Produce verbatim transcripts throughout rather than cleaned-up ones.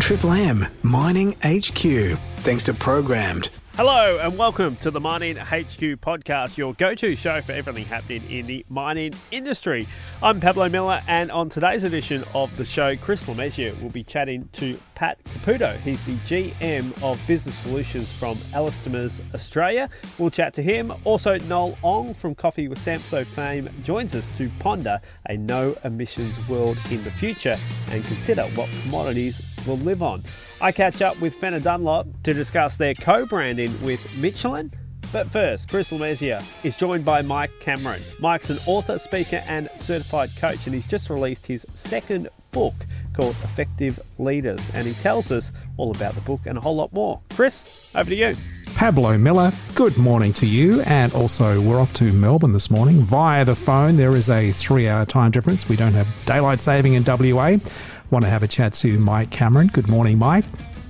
Triple M Mining H Q. Thanks to Programmed. Hello and welcome to the Mining H Q podcast, your go-to show for everything happening in the mining industry. I'm Pablo Miller, and on today's edition of the show, Chris Lemessier will be chatting to Pat Caputo. He's the G M of Business Solutions from Elastomers Australia. We'll chat to him. Also, Noel Ong from Coffee with Samso fame joins us to ponder a no-emissions world in the future and consider what commodities will live on. I catch up with Fenner Dunlop to discuss their co-branding with Michelin. But first, Chris Lemessier is joined by Mike Cameron. Mike's an author, speaker and certified coach, and he's just released his second book called Effective Leaders, and he tells us all about the book and a whole lot more. Chris, over to you. Pablo Miller, good morning to you, and also we're off to Melbourne this morning via the phone. There is a three-hour time difference. We don't have daylight saving in W A. Want to have a chat to Mike Cameron. Good morning, Mike.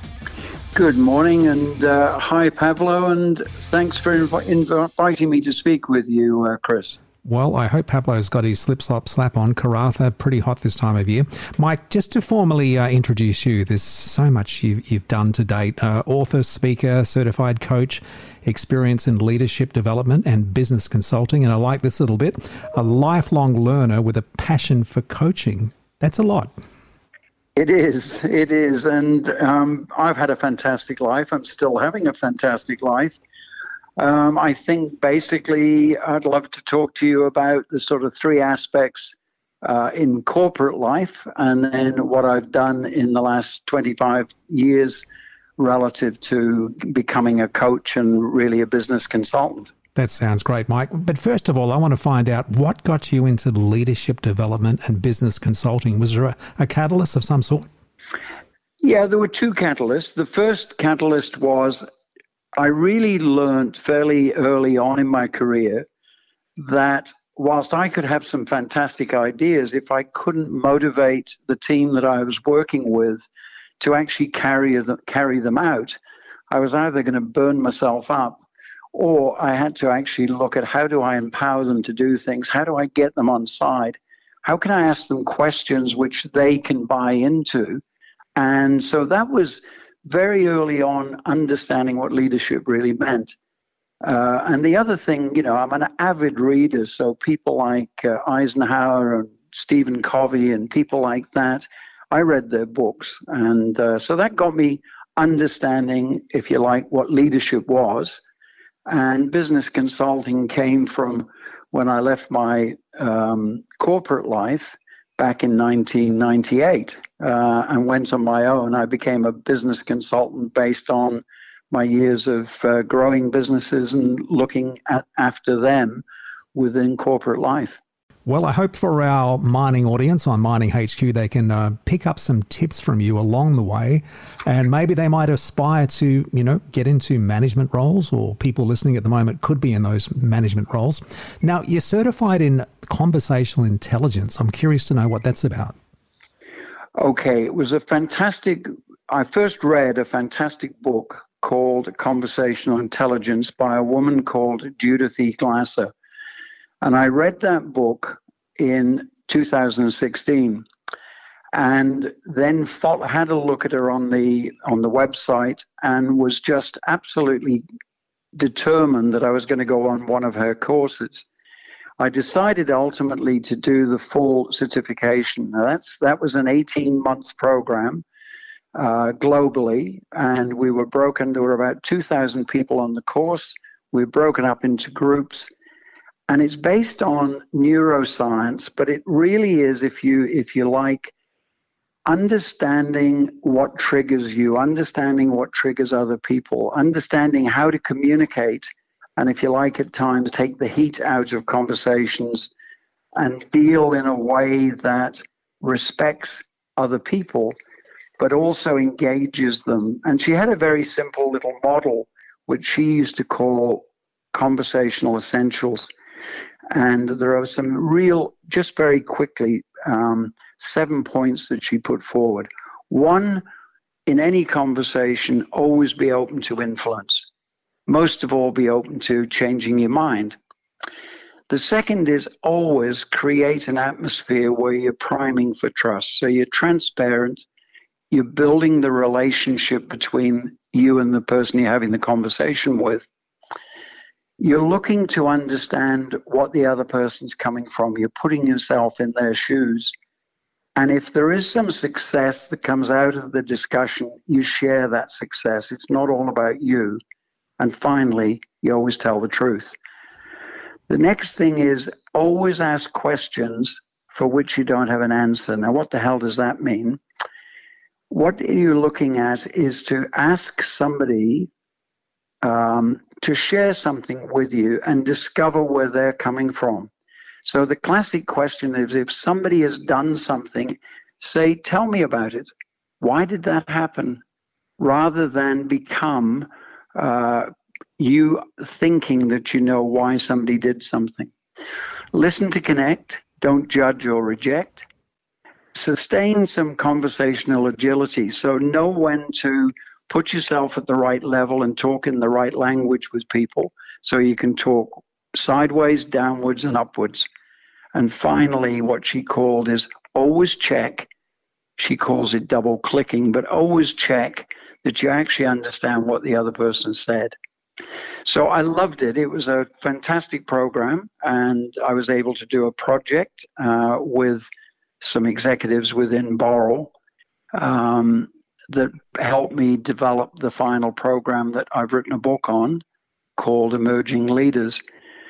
Good morning, and uh, hi, Pablo, and thanks for inv- inviting me to speak with you, uh, Chris. Well, I hope Pablo's got his slip, slop, slap on. Karatha, pretty hot this time of year. Mike, just to formally uh, introduce you, there's so much you've, you've done to date. Uh, author, speaker, certified coach, experience in leadership development and business consulting, and I like this little bit, a lifelong learner with a passion for coaching. That's a lot. It is, it is, and um, I've had a fantastic life. I'm still having a fantastic life. Um, I think basically I'd love to talk to you about the sort of three aspects uh, in corporate life, and then what I've done in the last twenty-five years relative to becoming a coach and really a business consultant. That sounds great, Mike. But first of all, I want to find out what got you into leadership development and business consulting. Was there a, a catalyst of some sort? Yeah, there were two catalysts. The first catalyst was I really learned fairly early on in my career that whilst I could have some fantastic ideas, if I couldn't motivate the team that I was working with to actually carry them, carry them out, I was either going to burn myself up, or I had to actually look at how do I empower them to do things? How do I get them on side? How can I ask them questions which they can buy into? And so that was very early on understanding what leadership really meant. Uh, and the other thing, you know, I'm an avid reader, so people like uh, Eisenhower and Stephen Covey and people like that, I read their books. And uh, so that got me understanding, if you like, what leadership was. And business consulting came from when I left my um, corporate life back in nineteen ninety-eight uh, and went on my own. I became a business consultant based on my years of uh, growing businesses and looking at after them within corporate life. Well, I hope for our mining audience on Mining H Q, they can uh, pick up some tips from you along the way, and maybe they might aspire to, you know, get into management roles, or people listening at the moment could be in those management roles. Now, you're certified in conversational intelligence. I'm curious to know what that's about. Okay, it was a fantastic, I first read a fantastic book called Conversational Intelligence by a woman called Judith E. Glasser. And I read that book in two thousand sixteen, and then fought, had a look at her on the on the website, and was just absolutely determined that I was going to go on one of her courses. I decided ultimately to do the full certification. Now that's that was an eighteen-month program uh, globally, and we were broken. There were about two thousand people on the course. We were broken up into groups. And it's based on neuroscience, but it really is, if you if you like, understanding what triggers you, understanding what triggers other people, understanding how to communicate, and if you like, at times take the heat out of conversations and deal in a way that respects other people, but also engages them. And she had a very simple little model, which she used to call conversational essentials. And there are some real, just very quickly, um, seven points that she put forward. One, in any conversation, always be open to influence. Most of all, be open to changing your mind. The second is always create an atmosphere where you're priming for trust. So you're transparent, you're building the relationship between you and the person you're having the conversation with. You're looking to understand what the other person's coming from. You're putting yourself in their shoes. And if there is some success that comes out of the discussion, you share that success. It's not all about you. And finally, you always tell the truth. The next thing is always ask questions for which you don't have an answer. Now, what the hell does that mean? What you're looking at is to ask somebody um, to share something with you and discover where they're coming from. So the classic question is, if somebody has done something, say, tell me about it. Why did that happen? Rather than become uh, you thinking that you know why somebody did something. Listen to connect. Don't judge or reject. Sustain some conversational agility. So know when to put yourself at the right level and talk in the right language with people so you can talk sideways, downwards, and upwards. And finally, what she called is always check. She calls it double clicking, but always check that you actually understand what the other person said. So I loved it. It was a fantastic program, and I was able to do a project uh, with some executives within Boral um, that helped me develop the final program that I've written a book on called Emerging Leaders.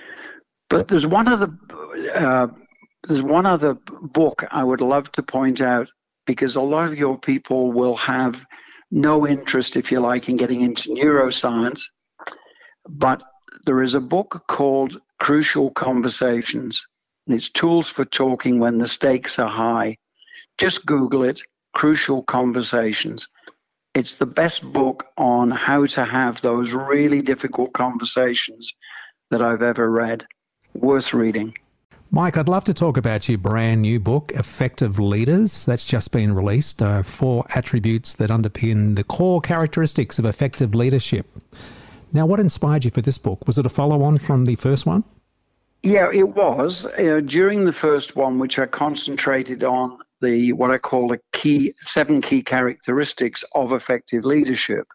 But there's one other, uh, there's one other book I would love to point out, because a lot of your people will have no interest, if you like, in getting into neuroscience. But there is a book called Crucial Conversations, and it's Tools for Talking When the Stakes Are High. Just Google it, Crucial Conversations. It's the best book on how to have those really difficult conversations that I've ever read. Worth reading. Mike, I'd love to talk about your brand new book, Effective Leaders. That's just been released. Uh, four attributes that underpin the core characteristics of effective leadership. Now, what inspired you for this book? Was it a follow-on from the first one? Yeah, it was. Uh, during the first one, which I concentrated on the what I call the key seven key characteristics of effective leadership,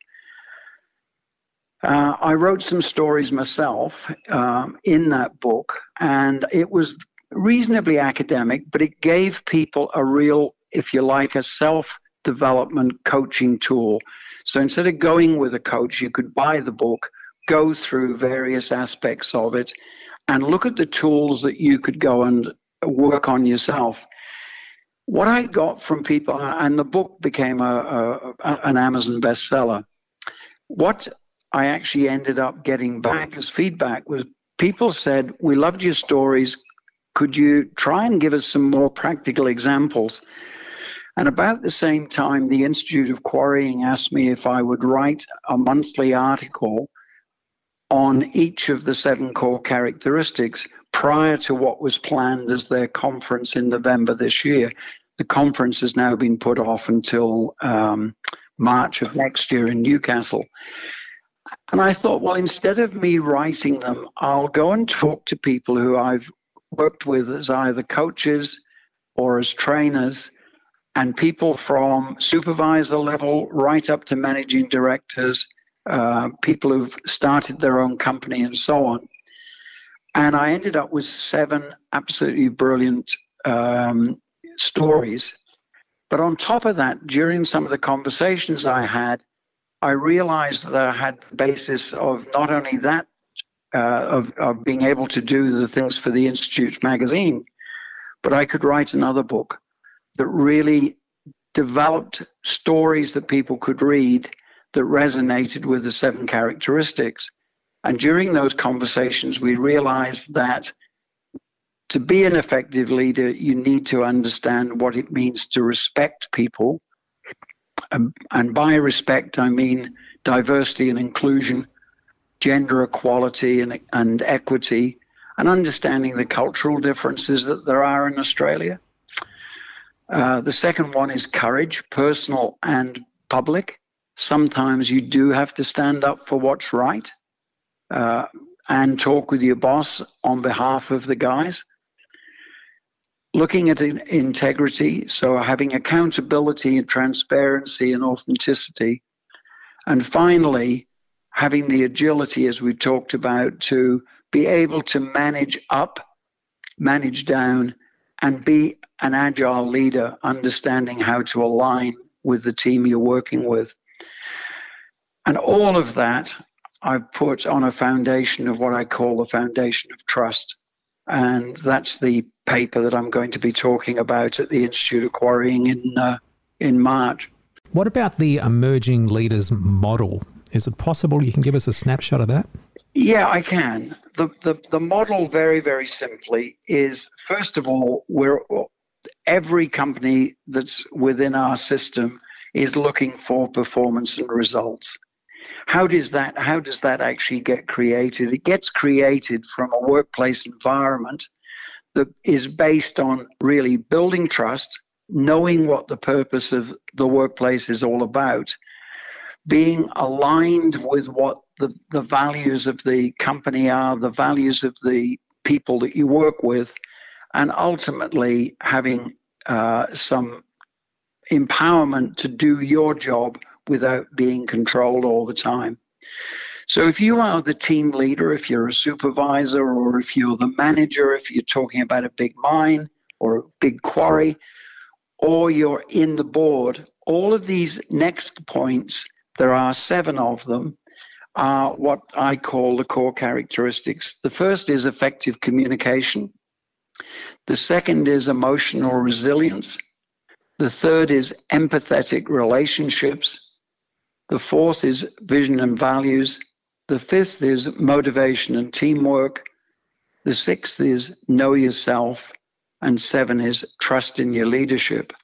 uh, I wrote some stories myself um, in that book, and it was reasonably academic, but it gave people a real, if you like, a self-development coaching tool. So instead of going with a coach, you could buy the book, go through various aspects of it, and look at the tools that you could go and work on yourself. What I got from people, and the book became a, a, an Amazon bestseller, what I actually ended up getting back as feedback was people said, we loved your stories. Could you try and give us some more practical examples? And about the same time, the Institute of Quarrying asked me if I would write a monthly article on each of the seven core characteristics prior to what was planned as their conference in November this year. The conference has now been put off until um, March of next year in Newcastle. And I thought, well, instead of me writing them, I'll go and talk to people who I've worked with as either coaches or as trainers, and people from supervisor level right up to managing directors, uh, people who've started their own company and so on. And I ended up with seven absolutely brilliant um, stories. But on top of that, during some of the conversations I had, I realized that I had the basis of not only that, uh, of, of being able to do the things for the Institute magazine, but I could write another book that really developed stories that people could read that resonated with the seven characteristics. And during those conversations, we realized that to be an effective leader, you need to understand what it means to respect people. Um, and by respect, I mean diversity and inclusion, gender equality and, and equity, and understanding the cultural differences that there are in Australia. Uh, the second one is courage, personal and public. Sometimes you do have to stand up for what's right uh, and talk with your boss on behalf of the guys. looking at in- integrity, so having accountability and transparency and authenticity. And finally, having the agility, as we talked about, to be able to manage up, manage down, and be an agile leader, understanding how to align with the team you're working with. And all of that I've put on a foundation of what I call the foundation of trust. And that's the paper that I'm going to be talking about at the Institute of Quarrying in uh, in March. What about the emerging leaders model? Is it possible you can give us a snapshot of that? Yeah, I can. The, the, the model, very, very simply, is, first of all, we're, every company that's within our system is looking for performance and results. How does that, how does that actually get created? It gets created from a workplace environment that is based on really building trust, knowing what the purpose of the workplace is all about, being aligned with what the, the values of the company are, the values of the people that you work with, and ultimately having uh, some empowerment to do your job without being controlled all the time. So if you are the team leader, if you're a supervisor, or if you're the manager, if you're talking about a big mine or a big quarry, or you're in the board, all of these next points, there are seven of them, are what I call the core characteristics. The first is effective communication. The second is emotional resilience. The third is empathetic relationships. The fourth is vision and values. The fifth is motivation and teamwork. The sixth is know yourself. And seven is trust in your leadership.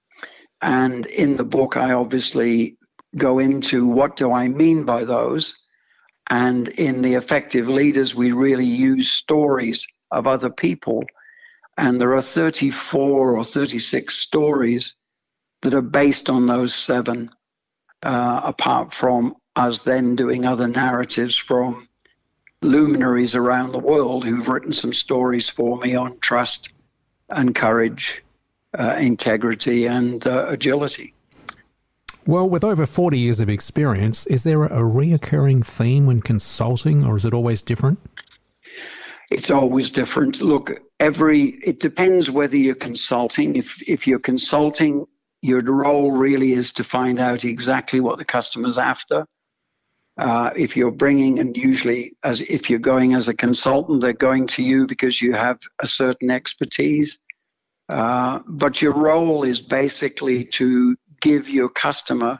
And in the book, I obviously go into what do I mean by those. And in the Effective Leaders, we really use stories of other people. And there are thirty-four or thirty-six stories that are based on those seven, uh, apart from us then doing other narratives from luminaries around the world who've written some stories for me on trust and courage, uh, integrity, and uh, agility. Well, with over forty years of experience, is there a reoccurring theme when consulting, or is it always different? It's always different. Look, every it depends whether you're consulting. If if you're consulting, your role really is to find out exactly what the customer's after. Uh, if you're bringing, and usually as if you're going as a consultant, they're going to you because you have a certain expertise. Uh, but your role is basically to give your customer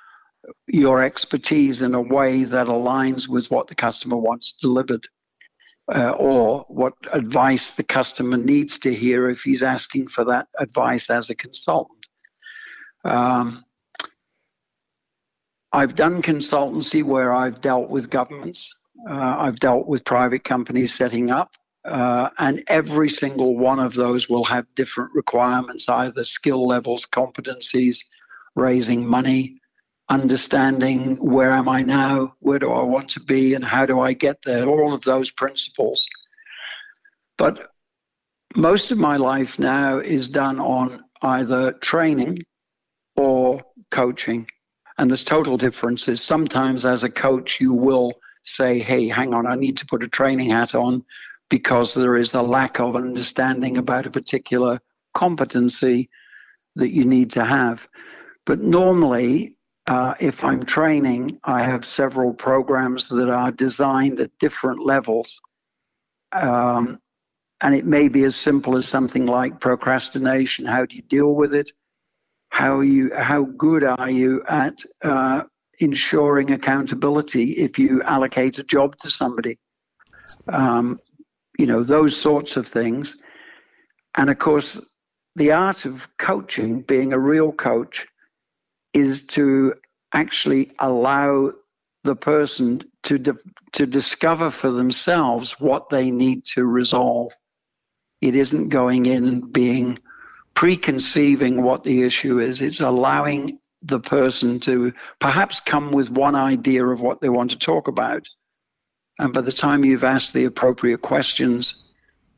your expertise in a way that aligns with what the customer wants delivered, uh, or what advice the customer needs to hear if he's asking for that advice as a consultant. Um, I've done consultancy where I've dealt with governments. Uh, I've dealt with private companies setting up. Uh, and every single one of those will have different requirements, either skill levels, competencies, raising money, understanding where am I now, where do I want to be, and how do I get there, all of those principles. But most of my life now is done on either training or coaching. And there's total differences. Sometimes as a coach, you will say, hey, hang on, I need to put a training hat on because there is a lack of understanding about a particular competency that you need to have. But normally, uh, if I'm training, I have several programs that are designed at different levels. Um, and it may be as simple as something like procrastination. How do you deal with it? How are you, how good are you at uh, ensuring accountability if you allocate a job to somebody? Um, you know, those sorts of things. And of course, the art of coaching, being a real coach, is to actually allow the person to di- to discover for themselves what they need to resolve. It isn't going in and being preconceiving what the issue is. It's allowing the person to perhaps come with one idea of what they want to talk about. And by the time you've asked the appropriate questions,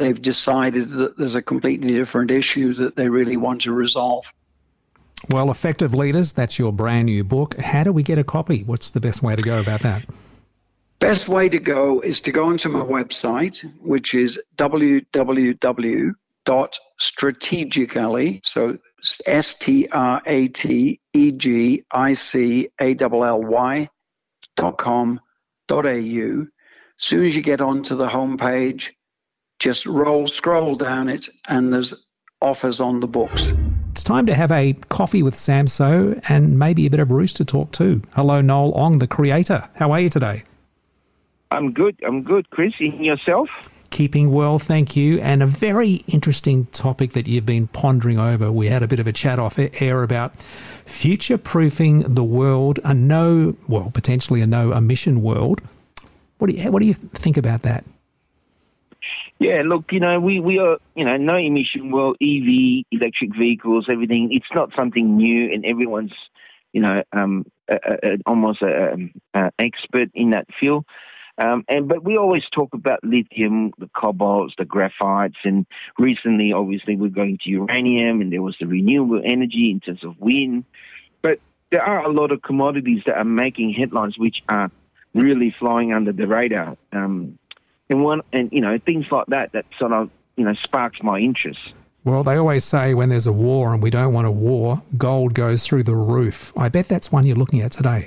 they've decided that there's a completely different issue that they really want to resolve. Well, Effective Leaders, that's your brand new book. How do we get a copy? What's the best way to go about that? Best way to go is to go onto my website, which is w w w dot strategically, so S T R A T E G I C A L L Y dot com dot A U. As soon as you get onto the homepage, just roll, scroll down it, and there's offers on the books. It's time to have a coffee with Sam So and maybe a bit of Rooster talk too. Hello, Noel Ong, the creator. How are you today? I'm good. I'm good, Chris. And yourself? Keeping well, thank you. And a very interesting topic that you've been pondering over. We had a bit of a chat off air about future-proofing the world, a no, well, potentially a no-emission world. What do you, what do you think about that? Yeah, look, you know, we, we are, you know, no emission world, E V, electric vehicles, everything. It's not something new, and everyone's, you know, um, a, a, almost an expert in that field. Um, and but we always talk about lithium, the cobalts, the graphites, and recently, obviously, we're going to uranium, and there was the renewable energy in terms of wind. But there are a lot of commodities that are making headlines which are really flying under the radar. Um, and one, and you know, things like that that sort of you know sparks my interest. Well, they always say when there's a war and we don't want a war, gold goes through the roof. I bet that's one you're looking at today.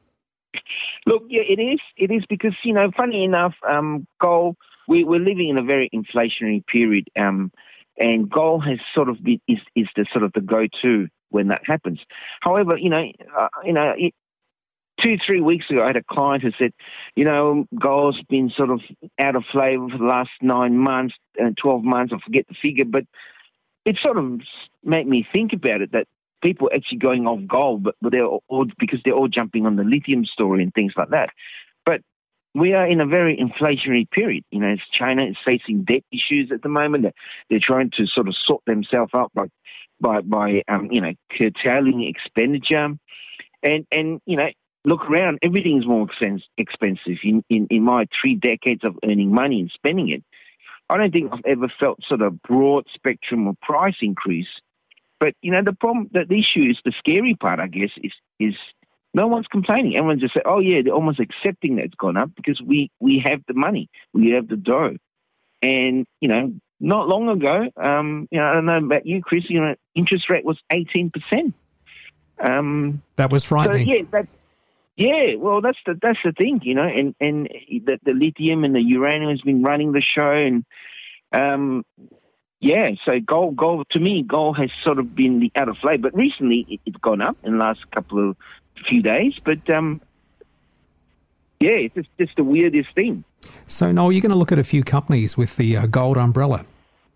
Look, yeah, it is. It is because, you know, funny enough, um, gold, we, we're living in a very inflationary period, um, and gold has sort of been, is, is the sort of the go-to when that happens. However, you know, uh, you know, it, two, three weeks ago, I had a client who said, you know, gold's been sort of out of flavor for the last nine months, uh, twelve months, I forget the figure, but it sort of made me think about it, that people actually going off gold, but, but they're all, because they're all jumping on the lithium story and things like that. But we are in a very inflationary period. You know, China is facing debt issues at the moment. They're, they're trying to sort of sort themselves out by, by, by um, you know, curtailing expenditure. And, and you know, look around, everything's more expensive. In, in, in my three decades of earning money and spending it, I don't think I've ever felt sort of broad spectrum of price increase. But, you know, the problem, the issue is the scary part, I guess, is is no one's complaining. Everyone's just saying, oh, yeah, they're almost accepting that it's gone up because we, we have the money, we have the dough. And, you know, not long ago, um, you know, I don't know about you, Chris, you know, interest rate was eighteen percent. Um, that was frightening. So, yeah, that, yeah, well, that's the that's the thing, you know, and, and the, the lithium and the uranium has been running the show. And, um yeah, so gold, gold to me, gold has sort of been the out of flavor. But recently, it, it's gone up in the last couple of few days. But um, yeah, it's just, just the weirdest thing. So, Noel, you're going to look at a few companies with the uh, gold umbrella.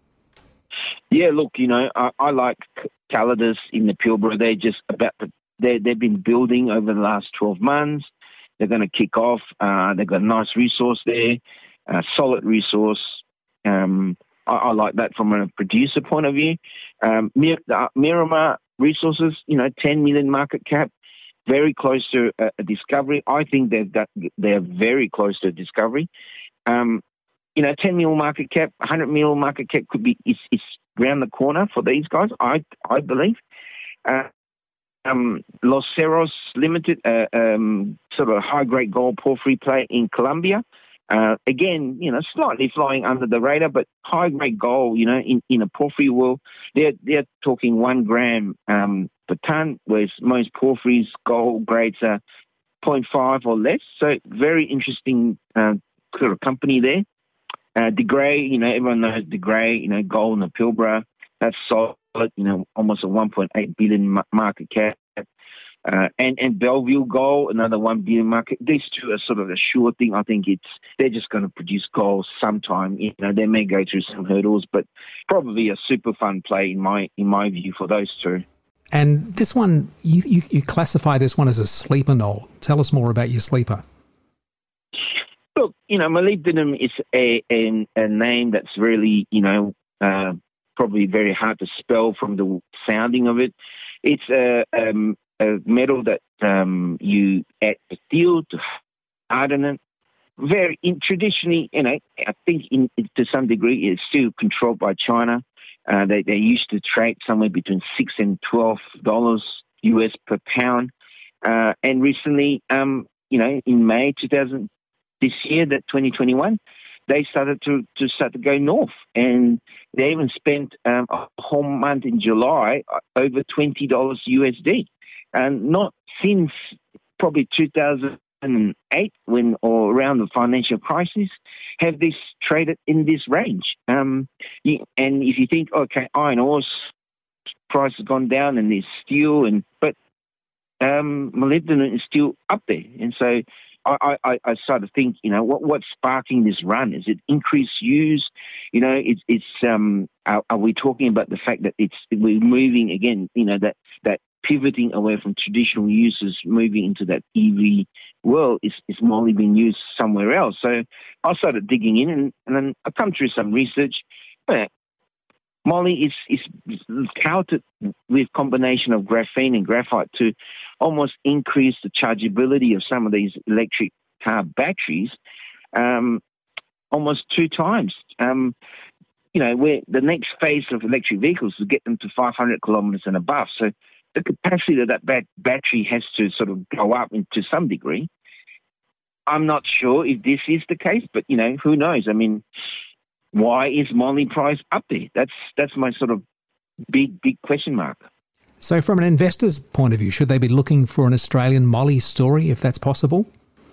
Yeah, look, you know, I, I like Calidus in the Pilbara. They're just about to, they they've been building over the last twelve months. They're going to kick off. Uh, they've got a nice resource there, a solid resource. Um, I like that from a producer point of view. Um, Mir- uh, Miramar Resources, you know, ten million market cap, very close to a, a discovery. I think they've got, they're very close to a discovery. Um, you know, ten million market cap, one hundred million market cap could be is, is around the corner for these guys. I I believe. Uh, um, Los Cerros Limited, uh, um, sort of high grade gold porphyry play in Colombia. Uh, again, you know, slightly flying under the radar, but high-grade gold, you know, in, in a porphyry world, they're, they're talking one gram um, per ton, whereas most porphyries gold grades are zero point five or less. So very interesting uh, sort of company there. Uh, De Grey, you know, everyone knows De Grey, you know, gold in the Pilbara. That's solid, you know, almost a one point eight billion market cap. Uh, and, and Bellevue Gold, another one billion market. These two are sort of a sure thing. I think it's they're just going to produce gold sometime. You know, they may go through some hurdles, but probably a super fun play in my in my view for those two. And this one, you, you, you classify this one as a sleeper, Noel. Tell us more about your sleeper. Look, you know, molybdenum is a, a, a name that's really, you know, uh, probably very hard to spell from the sounding of it. It's a... Um, a metal that um, you add steel to harden it, very in, traditionally, you know, I think in, to some degree it's still controlled by China. Uh, they they used to trade somewhere between six and twelve dollars U S per pound, uh, and recently, um, you know, in May two thousand this year, that twenty twenty-one, they started to to start to go north, and they even spent um, a whole month in July over twenty dollars U S D, and not since probably two thousand eight, when or around the financial crisis, have this traded in this range. Um, you, and if you think, okay, iron ore's price has gone down, and there's steel, and but um, molybdenum is still up there, and so I, I, I started to think, you know, what what's sparking this run? Is it increased use? You know, it's it's um, are, are we talking about the fact that it's we're moving again? You know, that that pivoting away from traditional uses, moving into that E V world, is, is moly being used somewhere else? So I started digging in, and, and then I come through some research. Yeah, moly is, is touted with combination of graphene and graphite to almost increase the chargeability of some of these electric car batteries um, almost two times. Um, you know, where the next phase of electric vehicles is get them to five hundred kilometers and above. So the capacity of that bat- battery has to sort of go up to some degree. I'm not sure if this is the case, but, you know, who knows? I mean, why is moly price up there? That's that's my sort of big, big question mark. So from an investor's point of view, should they be looking for an Australian moly story, if that's possible?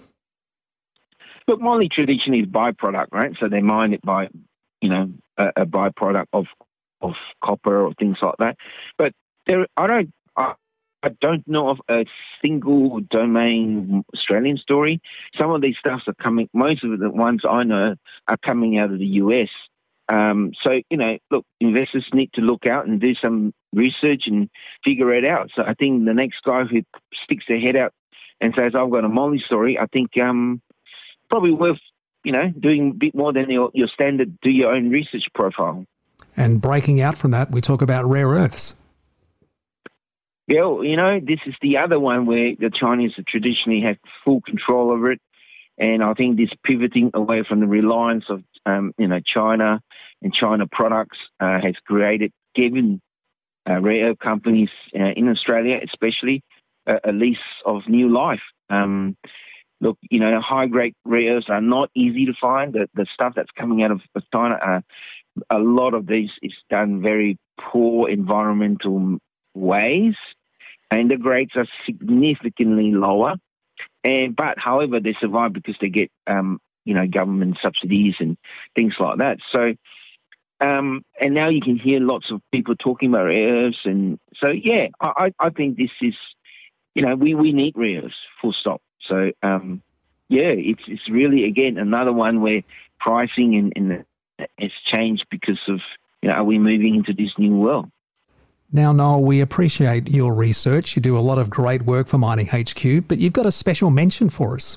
But moly traditionally is byproduct, right? So they mine it by, you know, a, a byproduct of of copper or things like that. But there, I don't, I, I don't know of a single domain Australian story. Some of these stuffs are coming. Most of the ones I know are coming out of the U S. Um, so, you know, look, investors need to look out and do some research and figure it out. So I think the next guy who sticks their head out and says, I've got a moly story, I think um, probably worth, you know, doing a bit more than your, your standard do your own research profile. And breaking out from that, we talk about rare earths. Yeah, well, you know, this is the other one where the Chinese have traditionally had full control over it. And I think this pivoting away from the reliance of, um, you know, China and China products uh, has created, given uh, rare earth companies uh, in Australia especially, a, a lease of new life. Um, look, you know, high-grade rare earths are not easy to find. The, the stuff that's coming out of China, uh, a lot of these is done very poor environmental ways, and the grades are significantly lower. And but, however, they survive because they get, um, you know, government subsidies and things like that. So, um, and now you can hear lots of people talking about rare earths, and so yeah, I, I think this is, you know, we, we need rare earths, full stop. So, um, yeah, it's it's really again another one where pricing and, and has changed because of, you know, are we moving into this new world? Now, Noel, we appreciate your research. You do a lot of great work for Mining H Q, but you've got a special mention for us.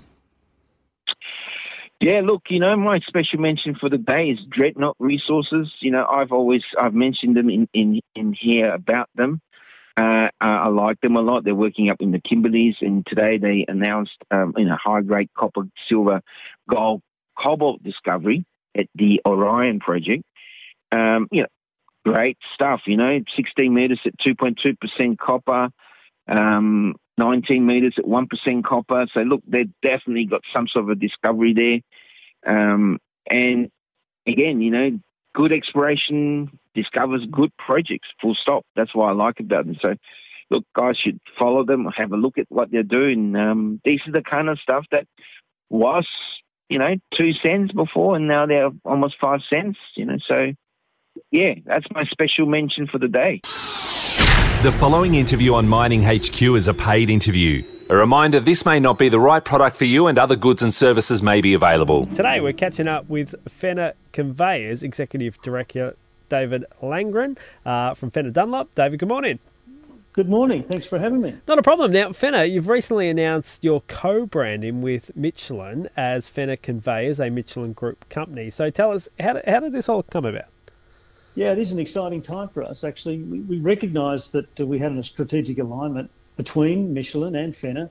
Yeah, look, you know, my special mention for the day is Dreadnought Resources. You know, I've always, I've mentioned them in, in, in here about them. Uh, I like them a lot. They're working up in the Kimberleys, and today they announced, um, you know, high-grade copper, silver, gold, cobalt discovery at the Orion project. Um, you know, great stuff, you know, sixteen metres at two point two percent copper, um, nineteen metres at one percent copper. So, look, they've definitely got some sort of a discovery there. Um, and, again, you know, good exploration discovers good projects, full stop. That's what I like about them. So, look, guys should follow them, have a look at what they're doing. Um, these are the kind of stuff that was, you know, two cents before, and now they're almost five cents, you know, so... yeah, that's my special mention for the day. The following interview on Mining H Q is a paid interview. A reminder, this may not be the right product for you, and other goods and services may be available. Today we're catching up with Fenner Conveyors Executive Director David Langren uh, from Fenner Dunlop. David, good morning. Good morning. Thanks for having me. Not a problem. Now, Fenner, you've recently announced your co-branding with Michelin as Fenner Conveyors, a Michelin Group company. So tell us, how did, how did this all come about? Yeah, it is an exciting time for us, actually. We, we recognised that uh, we had a strategic alignment between Michelin and Fenner,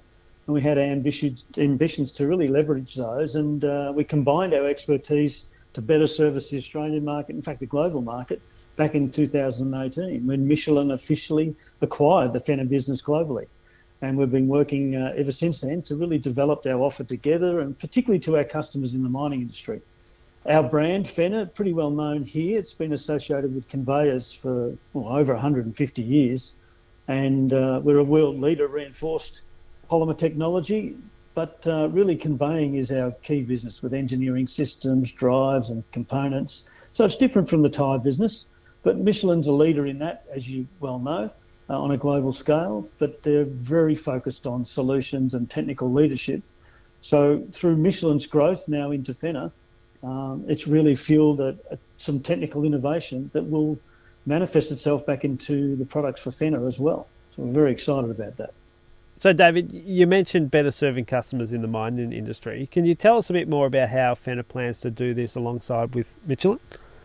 and we had ambitions, ambitions to really leverage those, and uh, we combined our expertise to better service the Australian market, in fact the global market, back in two thousand eighteen when Michelin officially acquired the Fenner business globally. And we've been working uh, ever since then to really develop our offer together, and particularly to our customers in the mining industry. Our brand, Fenner, pretty well known here. It's been associated with conveyors for well, over one hundred fifty years. And uh, we're a world leader, reinforced polymer technology, but uh, really conveying is our key business with engineering systems, drives and components. So it's different from the tyre business, but Michelin's a leader in that, as you well know, uh, on a global scale, but they're very focused on solutions and technical leadership. So through Michelin's growth now into Fenner, um, it's really fueled a, a, some technical innovation that will manifest itself back into the products for Fenner as well. So we're very excited about that. So, David, you mentioned better serving customers in the mining industry. Can you tell us a bit more about how Fenner plans to do this alongside with Michelin?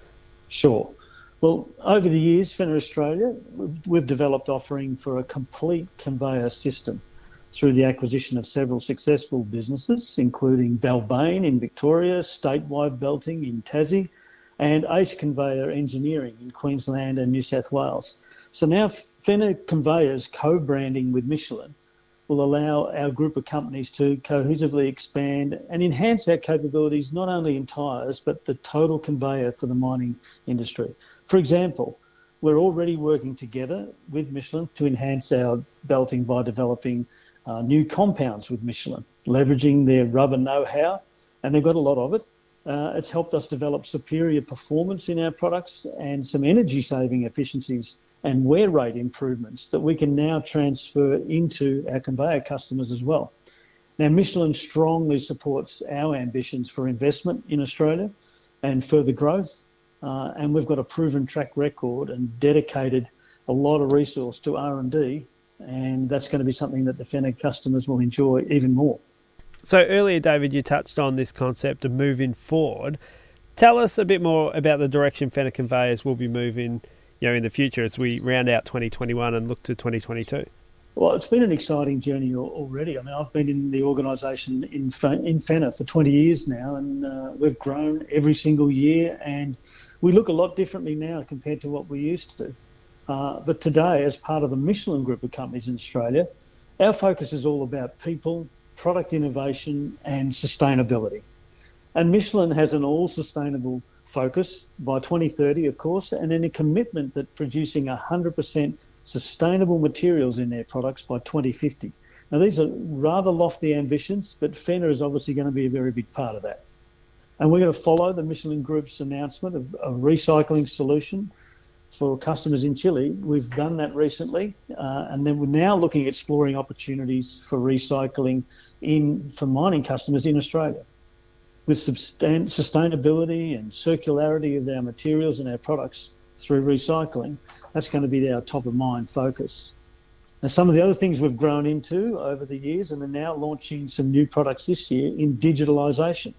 Sure. Well, over the years, Fenner Australia, we've, we've developed offering for a complete conveyor system through the acquisition of several successful businesses, including Balbain in Victoria, Statewide Belting in Tassie, and Ace Conveyor Engineering in Queensland and New South Wales. So now Fenner Conveyors co-branding with Michelin will allow our group of companies to cohesively expand and enhance our capabilities not only in tyres but the total conveyor for the mining industry. For example, we're already working together with Michelin to enhance our belting by developing uh, new compounds with Michelin, leveraging their rubber know-how, and they've got a lot of it. Uh, it's helped us develop superior performance in our products and some energy saving efficiencies and wear rate improvements that we can now transfer into our conveyor customers as well. Now, Michelin strongly supports our ambitions for investment in Australia and further growth, uh, and we've got a proven track record and dedicated a lot of resource to R and D, and that's going to be something that the Fenner customers will enjoy even more. So earlier, David, you touched on this concept of moving forward. Tell us a bit more about the direction Fenner Conveyors will be moving, you know, in the future as we round out twenty twenty-one and look to twenty twenty-two. Well, it's been an exciting journey already. I mean, I've been in the organisation in in Fenner for twenty years now, and uh, we've grown every single year, and we look a lot differently now compared to what we used to. Uh, but today, as part of the Michelin group of companies in Australia, our focus is all about people, product innovation and sustainability. And Michelin has an all-sustainable focus by twenty thirty, of course, and then a commitment that producing one hundred percent sustainable materials in their products by twenty fifty. Now, these are rather lofty ambitions, but Fenner is obviously going to be a very big part of that. And we're going to follow the Michelin Group's announcement of a recycling solution for customers in Chile. We've done that recently, uh, and then we're now looking at exploring opportunities for recycling in for mining customers in Australia. With substan- sustainability and circularity of our materials and our products through recycling, that's going to be our top of mind focus. Now, some of the other things we've grown into over the years and are now launching some new products this year in digitalisation.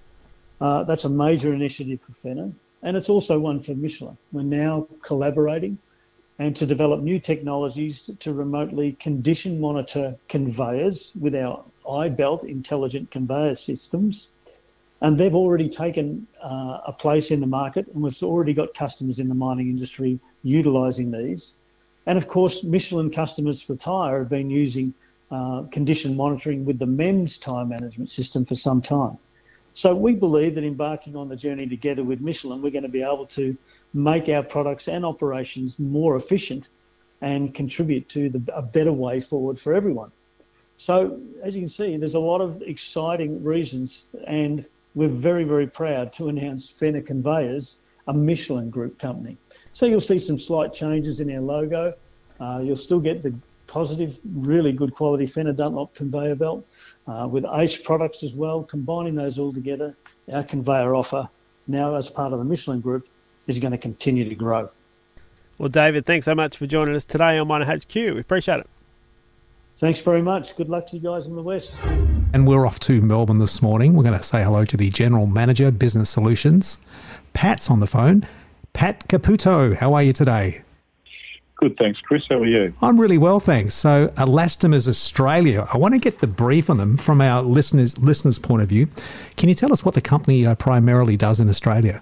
Uh, that's a major initiative for Fenner, and it's also one for Michelin. We're now collaborating and to develop new technologies to remotely condition monitor conveyors with our iBelt intelligent conveyor systems. And they've already taken uh, a place in the market, and we've already got customers in the mining industry utilising these. And of course, Michelin customers for tyre have been using uh, condition monitoring with the M E M S tyre management system for some time. So we believe that embarking on the journey together with Michelin, we're going to be able to make our products and operations more efficient and contribute to the, a better way forward for everyone. So as you can see, there's a lot of exciting reasons, and we're very, very proud to announce Fenner Conveyors, a Michelin Group company. So you'll see some slight changes in our logo. Uh, you'll still get the positive, really good quality Fenner Dunlop conveyor belt uh, with Ace products as well. Combining those all together, our conveyor offer now as part of the Michelin Group is going to continue to grow. Well, David, thanks so much for joining us today on Mining H Q. We appreciate it. Thanks very much. Good luck to you guys in the West. And we're off to Melbourne this morning. We're going to say hello to the General Manager, Business Solutions. Pat's on the phone. Pat Caputo, how are you today? Good, thanks, Chris. How are you? I'm really well, thanks. So, Elastomers Australia, I want to get the brief on them from our listeners' listeners' point of view. Can you tell us what the company uh, primarily does in Australia?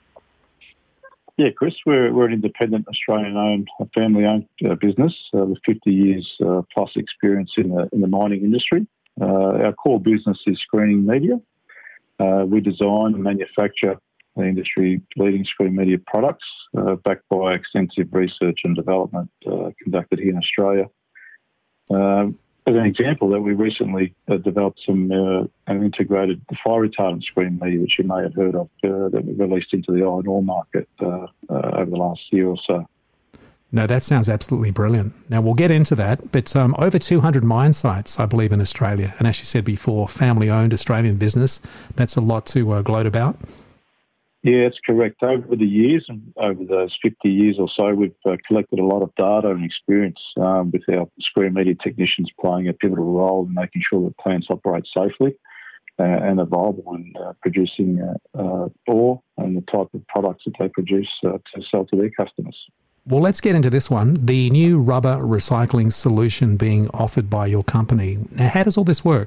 Yeah, Chris, we're we're an independent Australian-owned, family-owned uh, business uh, with fifty years uh, plus experience in the in the mining industry. Uh, our core business is screening media. Uh, we design and manufacture the industry-leading screen media products, uh, backed by extensive research and development uh, conducted here in Australia. Uh, as an example, that we recently uh, developed some uh, an integrated fire retardant screen media, which you may have heard of, uh, that we released into the iron ore market uh, uh, over the last year or so. No, that sounds absolutely brilliant. Now, we'll get into that, but um, over two hundred mine sites, I believe, in Australia. And as you said before, family-owned Australian business. That's a lot to uh, gloat about. Yeah, it's correct. Over the years, over those fifty years or so, we've uh, collected a lot of data and experience um, with our screen media technicians playing a pivotal role in making sure that plants operate safely uh, and are viable in uh, producing uh, uh, ore and the type of products that they produce uh, to sell to their customers. Well, let's get into this one. The new rubber recycling solution being offered by your company. Now, how does all this work?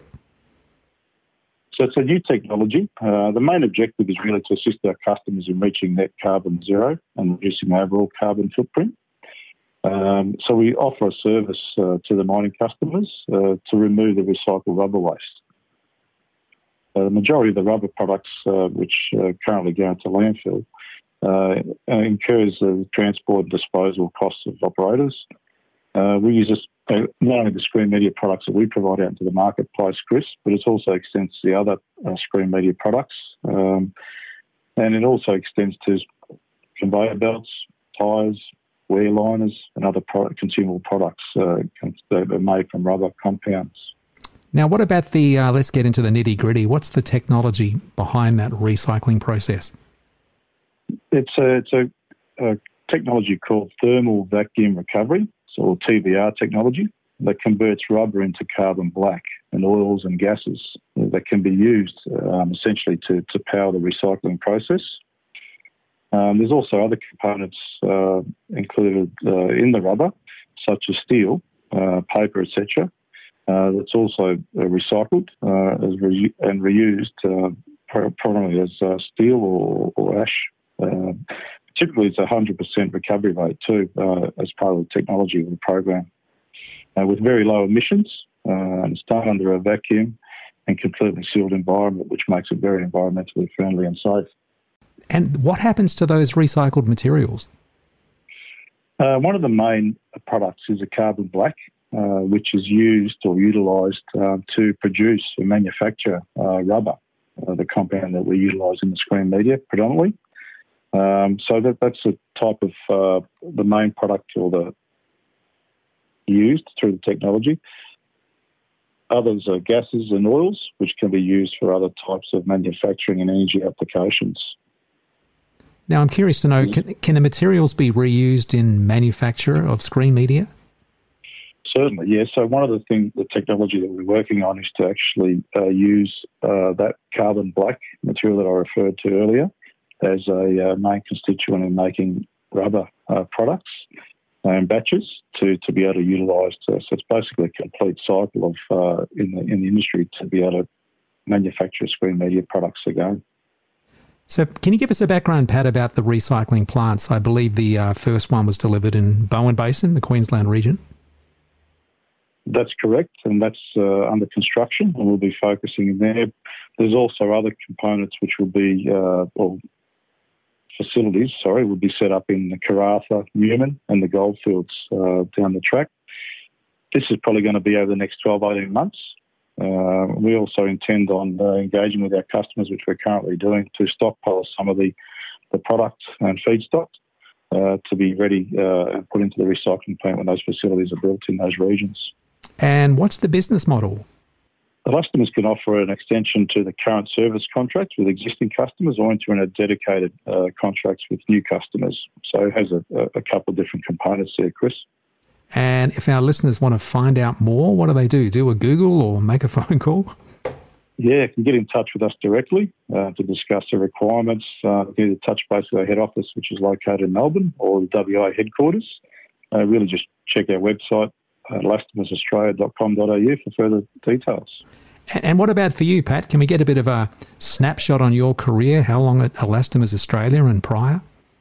So it's a new technology. Uh, the main objective is really to assist our customers in reaching net carbon zero and reducing overall carbon footprint. Um, so we offer a service uh, to the mining customers uh, to remove the recycled rubber waste. Uh, the majority of the rubber products uh, which uh, currently go into landfill uh, incurs the transport and disposal costs of operators. Uh, we use this, uh, not only the screen media products that we provide out into the marketplace, Chris, but it also extends to the other uh, screen media products. Um, and it also extends to conveyor belts, tyres, wear liners, and other product, consumable products uh, that are made from rubber compounds. Now, what about the, uh, let's get into the nitty-gritty. What's the technology behind that recycling process? It's a, it's a, a technology called thermal vacuum recovery, or T V R technology, that converts rubber into carbon black and oils and gases that can be used um, essentially to, to power the recycling process. Um, there's also other components uh, included uh, in the rubber, such as steel, uh, paper, et cetera. Uh, that's also uh, recycled uh, as re- and reused uh, primarily as uh, steel or, or ash. Uh, Typically, it's a one hundred percent recovery rate too, uh, as part of the technology of the program, uh, with very low emissions. Uh, and it's done under a vacuum and completely sealed environment, which makes it very environmentally friendly and safe. And what happens to those recycled materials? Uh, one of the main products is a carbon black, uh, which is used or utilised uh, to produce or manufacture uh, rubber, uh, the compound that we utilise in the screen media predominantly. Um, so that, that's a type of uh, the main product or the used through the technology. Others are gases and oils, which can be used for other types of manufacturing and energy applications. Now, I'm curious to know, can, can the materials be reused in manufacture of screen media? Certainly, yes. So one of the things, the technology that we're working on is to actually uh, use uh, that carbon black material that I referred to earlier as a uh, main constituent in making rubber uh, products and batches to, to be able to utilise. Uh, so it's basically a complete cycle of uh, in the in the industry to be able to manufacture screen media products again. So can you give us a background, Pat, about the recycling plants? I believe the uh, first one was delivered in Bowen Basin, the Queensland region. That's correct, and that's uh, under construction, and we'll be focusing in there. There's also other components which will be, uh, or facilities, sorry, will be set up in the Karratha, Newman and the Goldfields uh, down the track. This is probably going to be over the next twelve, eighteen months. Uh, we also intend on uh, engaging with our customers, which we're currently doing, to stockpile some of the, the product and feedstock uh, to be ready uh, and put into the recycling plant when those facilities are built in those regions. And what's the business model? The customers can offer an extension to the current service contract with existing customers or enter in a dedicated uh, contracts with new customers. So it has a, a couple of different components there, Chris. And if our listeners want to find out more, what do they do? Do a Google or make a phone call? Yeah, you can get in touch with us directly uh, to discuss the requirements. Uh, either touch base with our head office, which is located in Melbourne, or the W A headquarters. uh, really just check our website, uh, elastomers australia dot com dot a u for further details. And what about for you, Pat? Can we get a bit of a snapshot on your career? How long at Elastomers Australia and prior?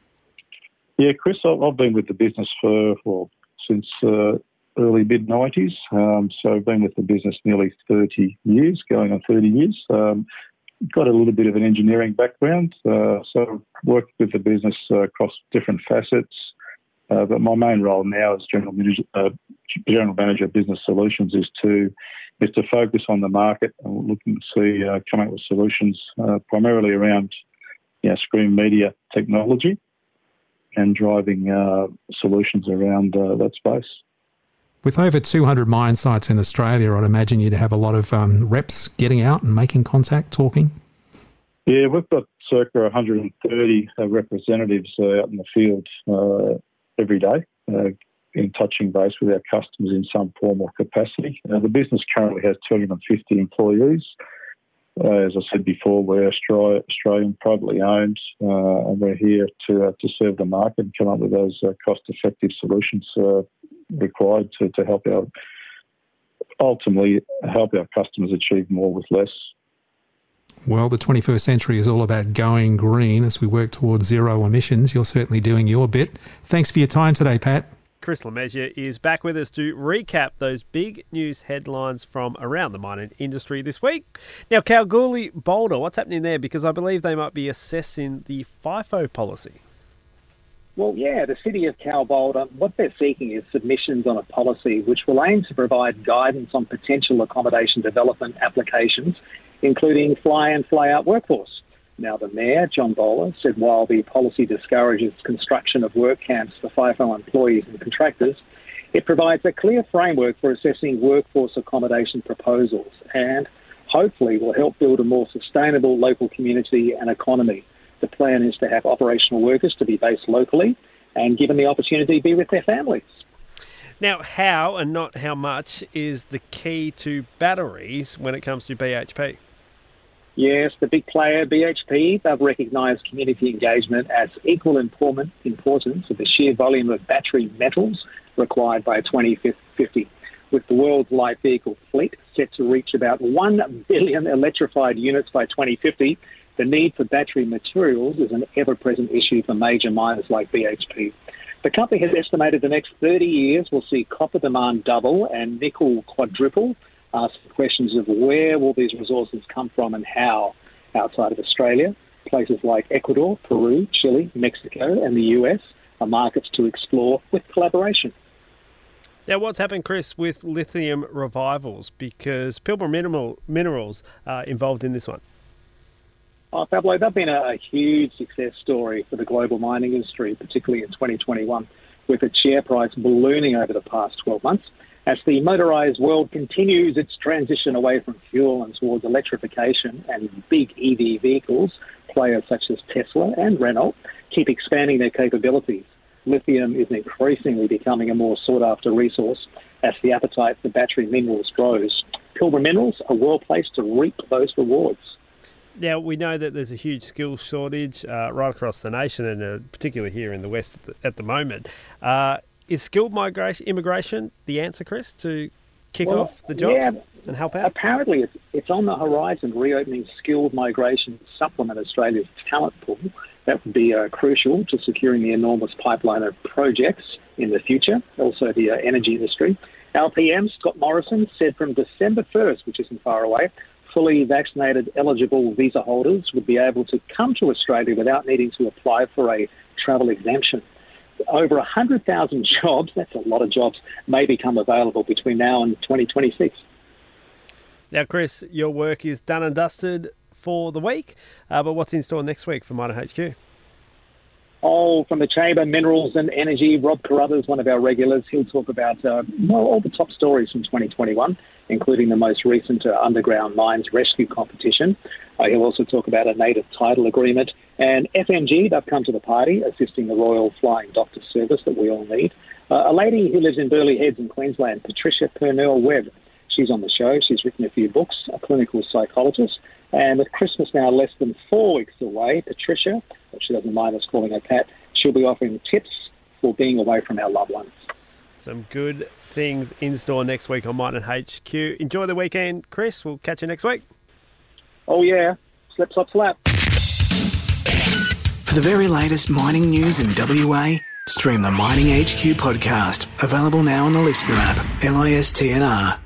Yeah, Chris, I've been with the business for, well, since uh, early mid nineties. Um, so I've been with the business nearly thirty years, going on thirty years. Um, got a little bit of an engineering background, uh, so worked with the business uh, across different facets. Uh, but my main role now as general manager, uh, general manager of business solutions is to is to focus on the market and looking to see uh, come up with solutions uh, primarily around you know, screen media technology and driving uh, solutions around uh, that space. With over two hundred mine sites in Australia, I'd imagine you'd have a lot of um, reps getting out and making contact, talking. Yeah, we've got circa one hundred thirty uh, representatives uh, out in the field uh, every day, uh, in touching base with our customers in some form or capacity. Uh, the business currently has two hundred fifty employees. Uh, as I said before, we're Australia, Australian, privately owned, uh, and we're here to uh, to serve the market and come up with those uh, cost-effective solutions uh, required to, to help our ultimately help our customers achieve more with less. Well, the twenty-first century is all about going green as we work towards zero emissions. You're certainly doing your bit. Thanks for your time today, Pat. Chris LeMessurier is back with us to recap those big news headlines from around the mining industry this week. Now, Kalgoorlie Boulder, what's happening there? Because I believe they might be assessing the FIFO policy. Well, yeah, the City of Cal Boulder, what they're seeking is submissions on a policy which will aim to provide guidance on potential accommodation development applications, including fly-in, fly-out workforce. Now, the Mayor, John Bowler, said while the policy discourages construction of work camps for FIFO employees and contractors, it provides a clear framework for assessing workforce accommodation proposals and hopefully will help build a more sustainable local community and economy. The plan is to have operational workers to be based locally and given the opportunity to be with their families. Now, how and not how much is the key to batteries when it comes to B H P? Yes, the big player, B H P, they've recognised community engagement as equal importance of the sheer volume of battery metals required by twenty fifty. With the world's light vehicle fleet set to reach about one billion electrified units by twenty fifty, the need for battery materials is an ever-present issue for major miners like B H P. The company has estimated the next thirty years will see copper demand double and nickel quadruple. Asking questions of where will these resources come from and how outside of Australia. Places like Ecuador, Peru, Chile, Mexico and the U S are markets to explore with collaboration. Now, what's happened, Chris, with lithium revivals? Because Pilbara Mineral, Minerals are involved in this one. Oh, Pablo, they've been a, a huge success story for the global mining industry, particularly in twenty twenty-one, with its share price ballooning over the past twelve months. As the motorised world continues its transition away from fuel and towards electrification and big E V vehicles, players such as Tesla and Renault keep expanding their capabilities. Lithium is increasingly becoming a more sought-after resource as the appetite for battery minerals grows. Pilbara Minerals are well placed to reap those rewards. Now, we know that there's a huge skills shortage uh, right across the nation, and uh, particularly here in the West at the, at the moment. Uh, Is skilled migration, immigration the answer, Chris, to kick well, off the jobs yeah, and help out? Apparently, it's, it's on the horizon, reopening skilled migration to supplement Australia's talent pool. That would be uh, crucial to securing the enormous pipeline of projects in the future, also the uh, energy industry. Our P M, Scott Morrison, said from December first, which isn't far away, fully vaccinated eligible visa holders would be able to come to Australia without needing to apply for a travel exemption. Over one hundred thousand jobs, that's a lot of jobs, may become available between now and twenty twenty-six. Now, Chris, your work is done and dusted for the week, uh, but what's in store next week for Mining H Q? Oh, from the Chamber, Minerals and Energy, Rob Carruthers, one of our regulars, he'll talk about uh, well, all the top stories from twenty twenty-one, including the most recent uh, underground mines rescue competition. Uh, he'll also talk about a native title agreement. And F M G, they've come to the party, assisting the Royal Flying Doctor Service that we all need. Uh, a lady who lives in Burleigh Heads in Queensland, Patricia Purnell-Webb. She's on the show. She's written a few books, a clinical psychologist. And with Christmas now less than four weeks away, Patricia, if she doesn't mind us calling her Pat, she'll be offering tips for being away from our loved ones. Some good things in store next week on Mining H Q. Enjoy the weekend, Chris. We'll catch you next week. Oh, yeah. Slip, slap, slap. For the very latest mining news in W A, stream the Mining H Q podcast. Available now on the Listener app. L I S T N R